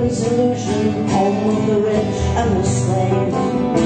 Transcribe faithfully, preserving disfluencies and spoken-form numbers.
was illusion, home of the rich and the slave.